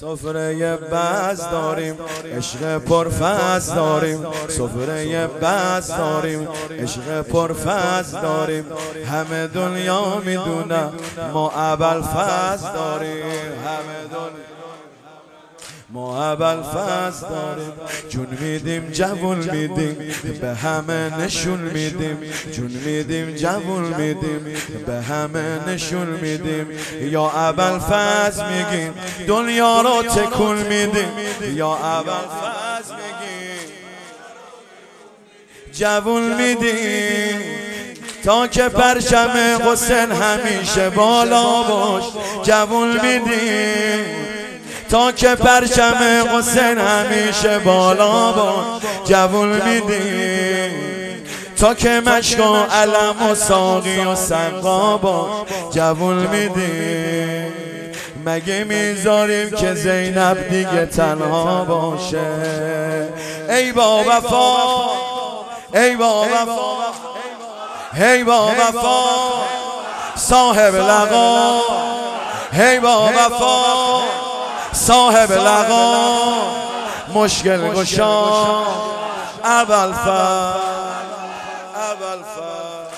سفره بز داریم عشق پرفز داریم، سفره بز داریم عشق پرفز داریم. همه دنیا میدونه ما ابوالفضل داریم، همه دنیا ما ابوالفضل داریم. جون میدیم جوون میدیم به همه نشون میدیم، جون میدیم جوون میدیم به همه نشون میدیم. یا ابوالفضل میگیم دنیا رو تکون میدیم، یا ابوالفضل میگیم جوون میدیم تا که پرچم حسین همیشه بالا باش. جوون میدیم تا که پرچم حسین همیشه بالا باش. جوون میدیم تا که مشک و علم و ساقی و سقا باش. جوون میدیم مگه میذاریم که زینب دیگه تنها باشه؟ ای با وفا، ای با وفا، ای با وفا صاحب لقا، ای با وفا صاحب لقا مشکل گشا ابوالفضل، ابوالفضل،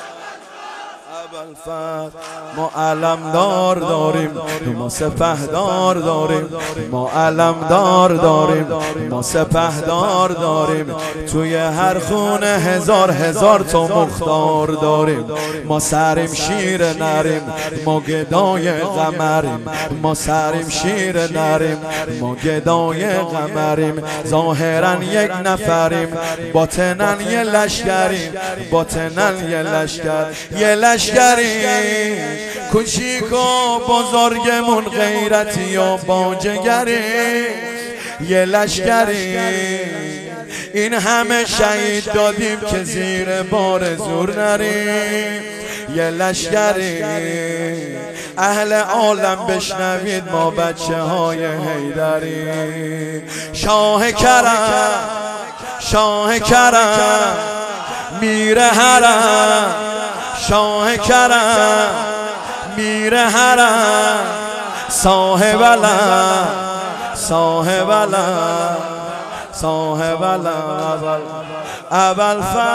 ابوالفضل. ما علمدار داریم، ما سپهدار داریم، ما علمدار داریم، ما سپهدار داریم. توی هر خونه هزار هزار تا مختار داریم. ما سریم شیر نریم، ما گدای قمریم، ما سریم شیر نریم، ما گدای قمریم. ظاهرا یک نفریم، باطنا یه لشکریم، باطنا یه لشکر، یه لشکریم. کوچیک و بزرگمون غیرتی و باجگری، یه لشکری. این همه شهید دادیم که زیر بار زور نریم، یه لشکری. اهل عالم بشنوید ما بچه های حیدری. شاه کرم، شاه کرم میره حرم، شاه کرم میره حرم. صاحب علم، صاحب علم، صاحب علم. ابوالفضل،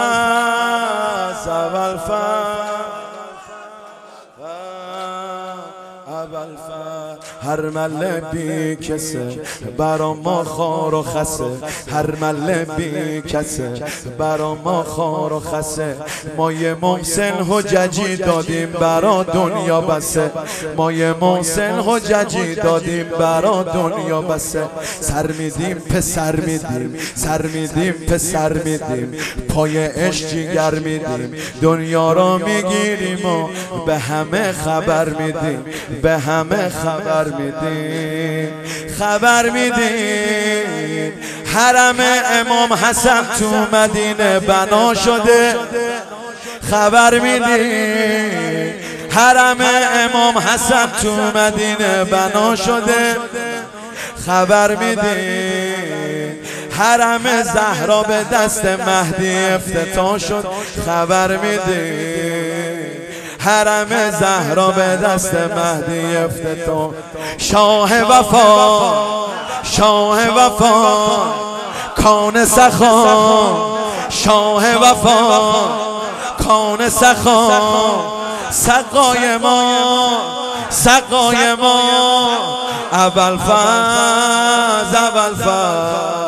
ابوالفضل، ابوالفضل. هر مله بی کسه برا ما خار و خسه، هر مله بی کسه برا ما خار و خسه. ما یه محسن حججی دادیم برا دنیا بسه، ما یه محسن حججی دادیم برا دنیا بسه. سر میدیم پسر میدیم، سر میدیم پسر میدیم، پای عشق جیگر میدیم. دنیا را میگیریم و به همه خبر میدیم، به همه خبر میدیم، خبر میدیم. حرم امام حسن تو مدینه بنا شده، خبر میدیم. حرم امام حسن تو مدینه بنا شده، خبر میدیم. حرم زهرا به دست مهدی افتتاح شد، خبر میدیم. حرم زهرا به دست مهدی افتتاح. شاه وفا، شاه وفا کان سخا، شاه وفا کان سخا. سقای ما، سقای ما ابوالفضل، ابوالفضل.